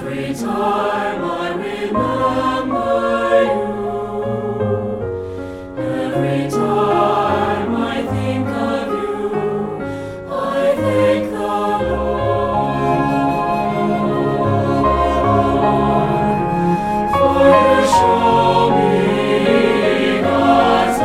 Every time I remember you, every time I think of you, I thank the Lord. For you show me God's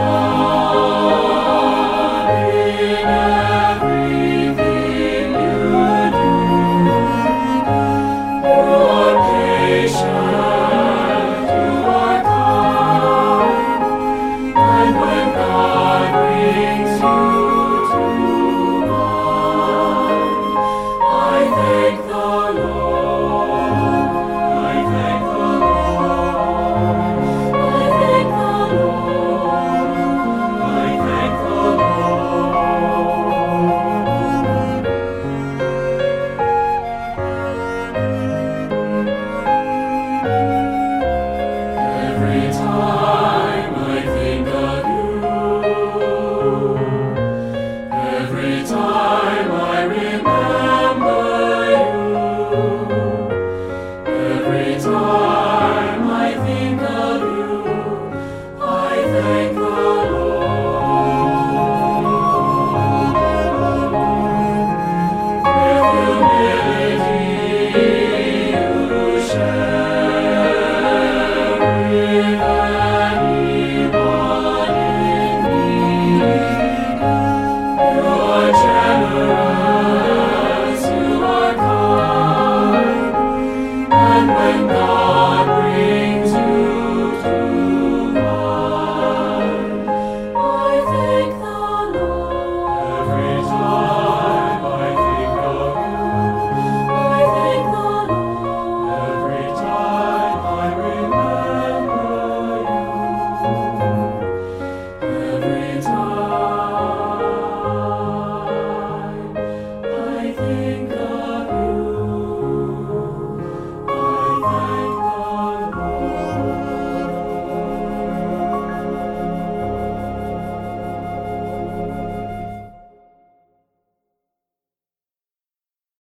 love in everything you do. You are patient, you are kind, and when God brings you to mind, I thank the Lord. I thank the Lord. I thank the Lord. I thank the Every time I think of you, every time I remember you, every time I think of you, I thank the Lord. With humility you share with anyone in need. You are generous, you are kind, and when